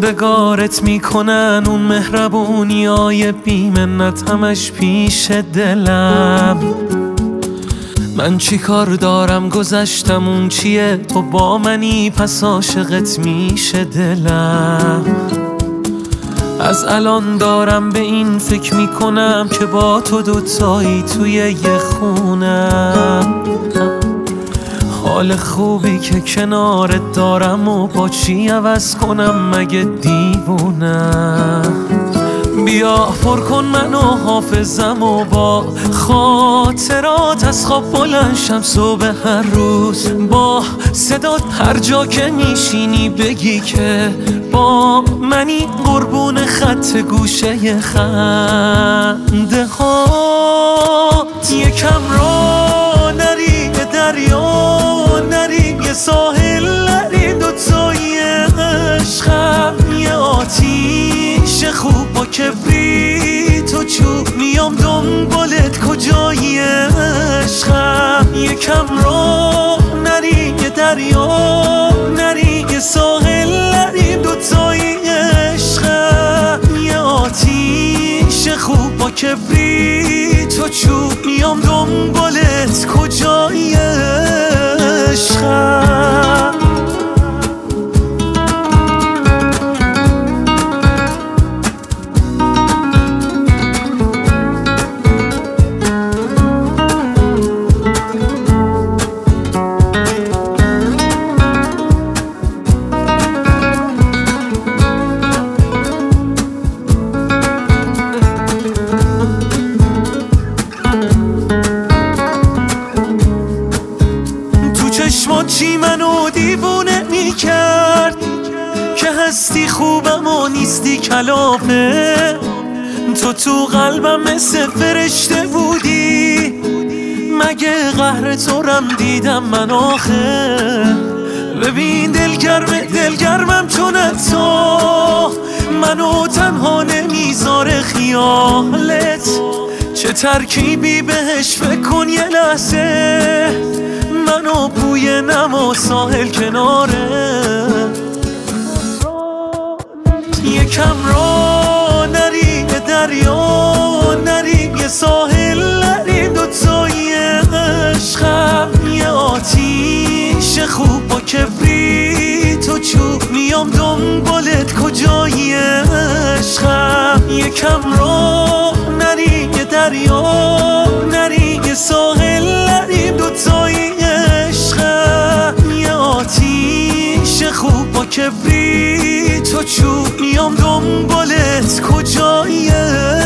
موندگارت میکنن اون مهربونی های بیمنت همش پیش دلم. من چی کار دارم گذشتم اون چیه، تو با منی پس عاشقت میشه دلم. از الان دارم به این فکر میکنم که با تو دوتایی توی یه خونم. حال خوبی که کنارت دارم و با چی عوض کنم مگه دیوونم. بیا پر کن منو حافظم و با خاطرات از خواب بلند شم صبح هر روز. با صدات هر جا که میشینی بگی که با منی، قربون خط گوشه خنده هات. یکم را نری دریا نری، یه ساحل نری، دوتایی عشقم یه آتیش خوب با کبریت و چوب. میام دنبالت کجایی عشقم. یکم را نری دریا نری، یه ساحل نری، دوتایی عشقم یه آتیش خوب با کبریت و چوب. میام دنبالت کجایی عشقم. چی منو دیوونه میکرد که هستی خوبم و نیستی کلافه. تو قلبم مثل فرشته بودی، مگه قهر تو رم دیدم من آخه. ببین دلگرمم چون تو منو تنها نمیذاره خیالت. چه ترکیبی بهش فکر کن یه لحظه، منو بوی نم و ساحل کناره. یکم را نری دریا نری، یه ساحل نری، دوتایی عشقم یه آتیش خوب با کبریت و چوب. میام دنبالت کجایی عشقم. یکم را نری دریا نری، یه ساحل نری، دوتایی آتیش خوب با کبریت و چوب. میام دنبالت کجایی